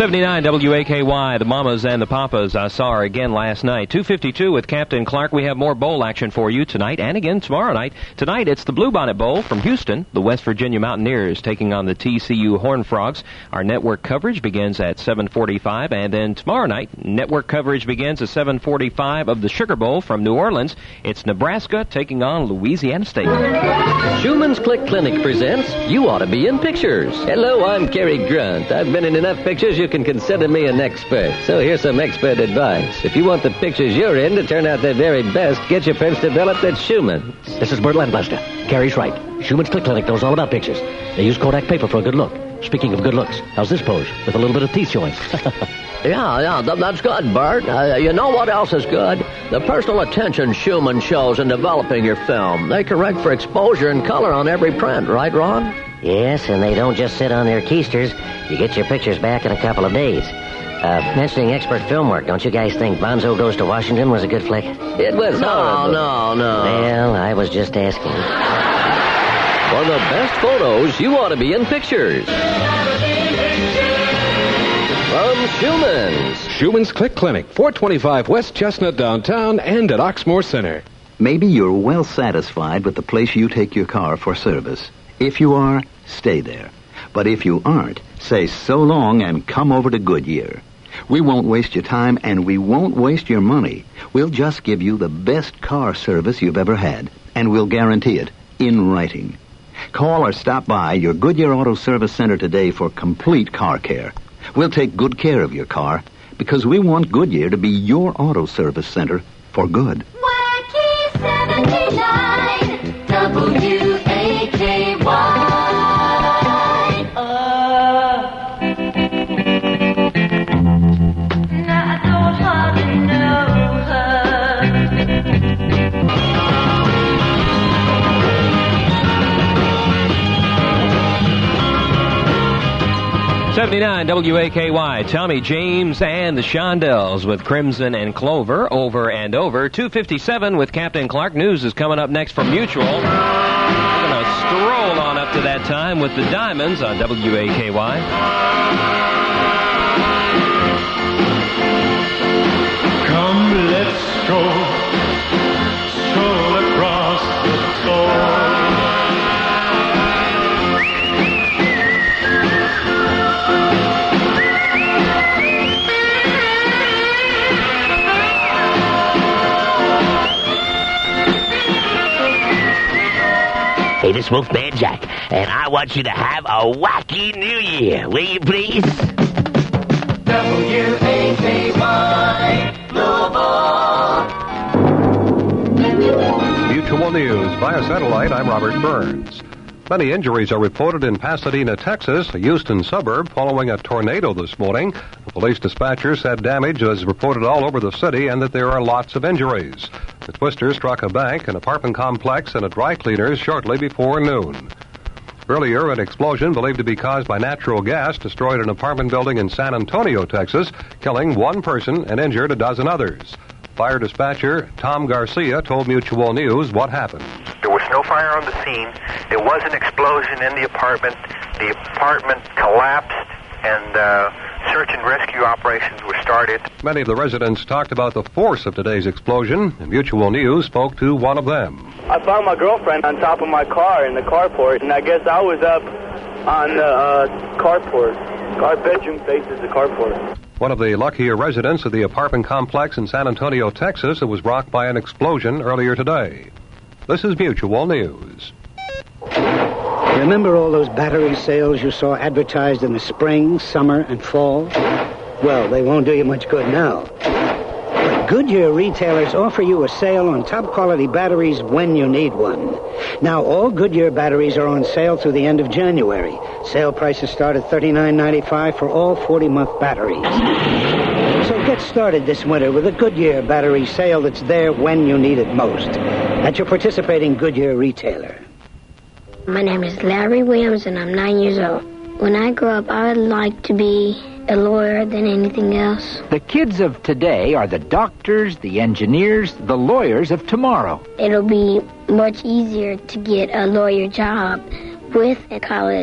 79 WAKY, the Mamas and the Papas. I saw her again last night. 2:52 with Captain Clark. We have more bowl action for you tonight and again tomorrow night. Tonight, it's the Bluebonnet Bowl from Houston. The West Virginia Mountaineers taking on the TCU Horned Frogs. Our network coverage begins at 7:45, and then tomorrow night, network coverage begins at 7:45 of the Sugar Bowl from New Orleans. It's Nebraska taking on Louisiana State. Schumann's Click Clinic presents You Ought to Be in Pictures. Hello, I'm Cary Grant. I've been in enough pictures you can consider me an expert. So here's some expert advice. If you want the pictures you're in to turn out their very best, get your prints developed at Schumann. This is Bert Landmaster. Cary's right. Schumann's Click Clinic knows all about pictures. They use Kodak paper for a good look. Speaking of good looks, how's this pose? With a little bit of teeth showing. Yeah, that's good, Bert. You know what else is good? The personal attention Schumann shows in developing your film. They correct for exposure and color on every print, right, Ron? Yes, and they don't just sit on their keisters. You get your pictures back in a couple of days. Mentioning expert film work, don't you guys think Bonzo Goes to Washington was a good flick? It was horrible. No. Well, I was just asking. For the best photos, you ought to be in pictures. From Schumann's. Schumann's Click Clinic, 425 West Chestnut downtown and at Oxmoor Center. Maybe you're well satisfied with the place you take your car for service. If you are, stay there. But if you aren't, say so long and come over to Goodyear. We won't waste your time and we won't waste your money. We'll just give you the best car service you've ever had, and we'll guarantee it in writing. Call or stop by your Goodyear Auto Service Center today for complete car care. We'll take good care of your car because we want Goodyear to be your auto service center for good. Wacky 79 WAKY. Now I don't hardly know her. 79 WAKY, Tommy James and the Shondells with Crimson and Clover, Over and Over. 2:57 with Captain Clark. News is coming up next from Mutual. We're going to stroll on up to that time with the Diamonds on WAKY. Come, let's go, stroll across the floor. Hey, this is Wolfman Jack, and I want you to have a wacky New Year, will you please? WAKY, Louisville. Mutual News via satellite. I'm Robert Burns. Many injuries are reported in Pasadena, Texas, a Houston suburb, following a tornado this morning. The police dispatcher said damage was reported all over the city and that there are lots of injuries. The twister struck a bank, an apartment complex, and a dry cleaners shortly before noon. Earlier, an explosion believed to be caused by natural gas destroyed an apartment building in San Antonio, Texas, killing one person and injured a dozen others. Fire dispatcher Tom Garcia told Mutual News what happened. There was no fire on the scene. There was an explosion in the apartment. The apartment collapsed, and search and rescue operations were started. Many of the residents talked about the force of today's explosion, and Mutual News spoke to one of them. I found my girlfriend on top of my car in the carport, and I guess I was up on the carport. Our bedroom faces the carport. One of the luckier residents of the apartment complex in San Antonio, Texas, was rocked by an explosion earlier today. This is Mutual News. Remember all those battery sales you saw advertised in the spring, summer, and fall? Well, they won't do you much good now. But Goodyear retailers offer you a sale on top-quality batteries when you need one. Now, all Goodyear batteries are on sale through the end of January. Sale prices start at $39.95 for all 40-month batteries. So get started this winter with a Goodyear battery sale that's there when you need it most. At your participating Goodyear retailer. My name is Larry Williams, and I'm 9 years old. When I grow up, I would like to be a lawyer than anything else. The kids of today are the doctors, the engineers, the lawyers of tomorrow. It'll be much easier to get a lawyer job with a college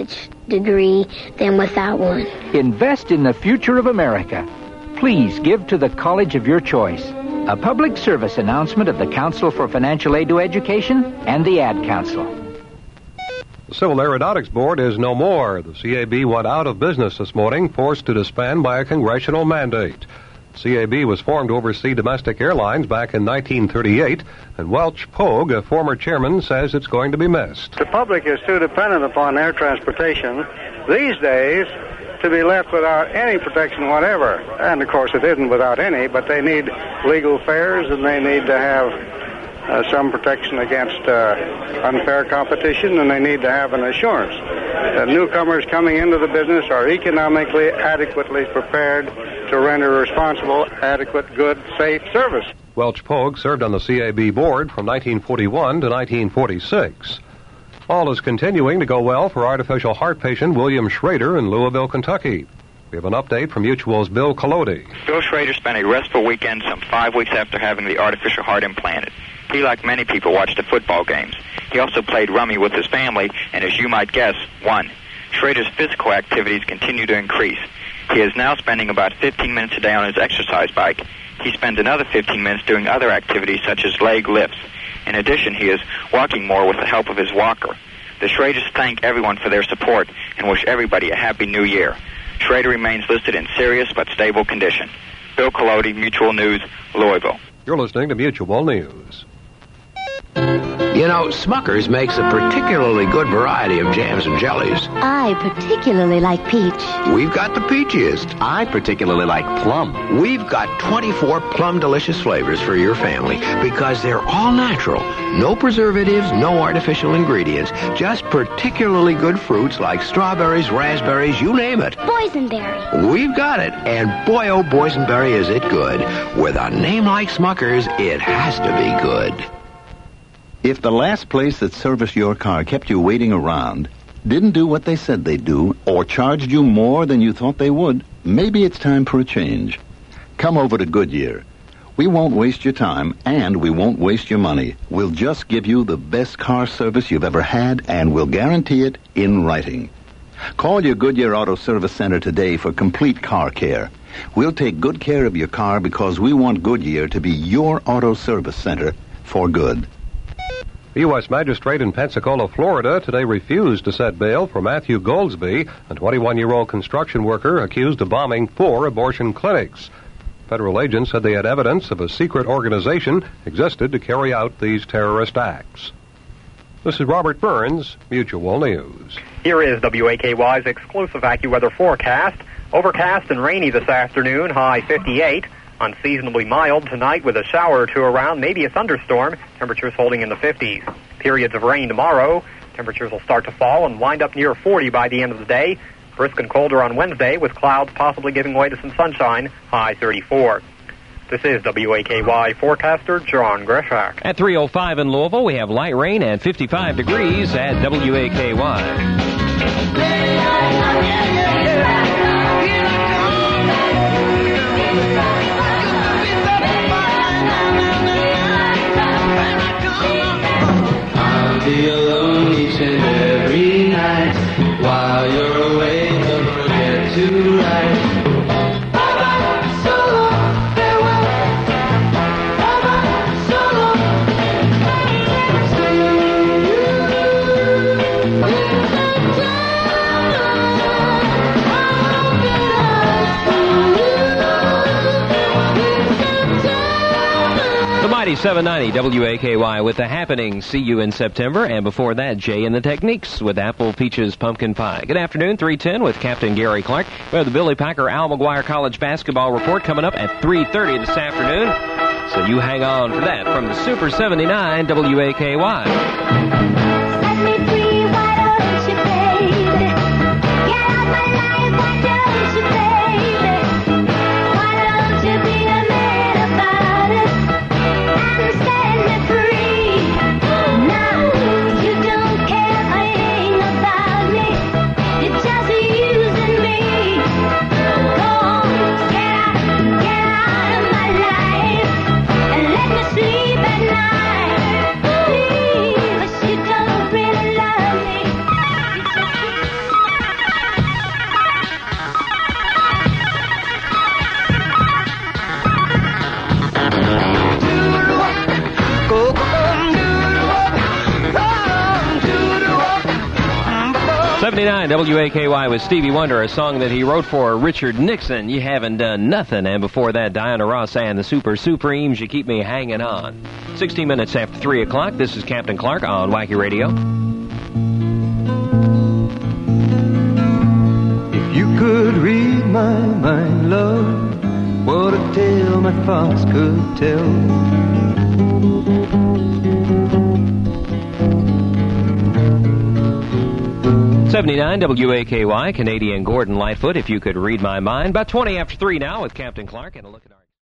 degree than without one. Invest in the future of America. Please give to the college of your choice. A public service announcement of the Council for Financial Aid to Education and the Ad Council. The Civil Aeronautics Board is no more. The CAB went out of business this morning, forced to disband by a congressional mandate. CAB was formed to oversee domestic airlines back in 1938, and Welch Pogue, a former chairman, says it's going to be missed. The public is too dependent upon air transportation these days to be left without any protection whatever. And, of course, it isn't without any, but they need legal fares and they need to have some protection against unfair competition, and they need to have an assurance that newcomers coming into the business are economically adequately prepared to render responsible, adequate, good, safe service. Welch Pogue served on the CAB board from 1941 to 1946. All is continuing to go well for artificial heart patient William Schrader in Louisville, Kentucky. We have an update from Mutual's Bill Collodi. Bill Schrader spent a restful weekend some 5 weeks after having the artificial heart implanted. He, like many people, watched the football games. He also played rummy with his family and, as you might guess, won. Schrader's physical activities continue to increase. He is now spending about 15 minutes a day on his exercise bike. He spends another 15 minutes doing other activities such as leg lifts. In addition, he is walking more with the help of his walker. The Schraders thank everyone for their support and wish everybody a happy new year. Schrader remains listed in serious but stable condition. Bill Collodi, Mutual News, Louisville. You're listening to Mutual News. You know, Smucker's makes a particularly good variety of jams and jellies. I particularly like peach. We've got the peachiest. I particularly like plum. We've got 24 plum delicious flavors for your family because they're all natural. No preservatives, no artificial ingredients, just particularly good fruits like strawberries, raspberries, you name it. Boysenberry. We've got it, and boy, oh, boysenberry, is it good. With a name like Smucker's, it has to be good. If the last place that serviced your car kept you waiting around, didn't do what they said they'd do, or charged you more than you thought they would, maybe it's time for a change. Come over to Goodyear. We won't waste your time, and we won't waste your money. We'll just give you the best car service you've ever had, and we'll guarantee it in writing. Call your Goodyear Auto Service Center today for complete car care. We'll take good care of your car because we want Goodyear to be your auto service center for good. The U.S. magistrate in Pensacola, Florida, today refused to set bail for Matthew Goldsby, a 21-year-old construction worker accused of bombing 4 abortion clinics. Federal agents said they had evidence of a secret organization existed to carry out these terrorist acts. This is Robert Burns, Mutual News. Here is WAKY's exclusive AccuWeather forecast. Overcast and rainy this afternoon, high 58. Unseasonably mild tonight with a shower or two around, maybe a thunderstorm. Temperatures holding in the 50s. Periods of rain tomorrow. Temperatures will start to fall and wind up near 40 by the end of the day. Brisk and colder on Wednesday with clouds possibly giving way to some sunshine, high 34. This is WAKY forecaster John Greshak. At 3:05 in Louisville, we have light rain and 55 degrees at WAKY. Be alone each and every night. While you're away, don't forget to write. Bye-bye, so long, farewell. Bye-bye, so long. The mighty 790 WAKY with the happening. See you in September. And before that, Jay and the Techniques with Apple Peaches Pumpkin Pie. Good afternoon, 3:10 with Captain Gary Clark. We have the Billy Packer Al McGuire College Basketball Report coming up at 3:30 this afternoon. So you hang on for that from the Super 79 WAKY. Sleep at night. Leave 79 WAKY with Stevie Wonder, a song that he wrote for Richard Nixon. You haven't done nothing. And before that, Diana Ross and the Super Supremes, You Keep Me Hanging On. 16 minutes after 3 o'clock, this is Captain Clark on Wacky Radio. If you could read my mind, love, what a tale my thoughts could tell. 79 WAKY, Canadian Gordon Lightfoot, If You Could Read My Mind. About 20 after 3 now with Captain Clark and a look at our...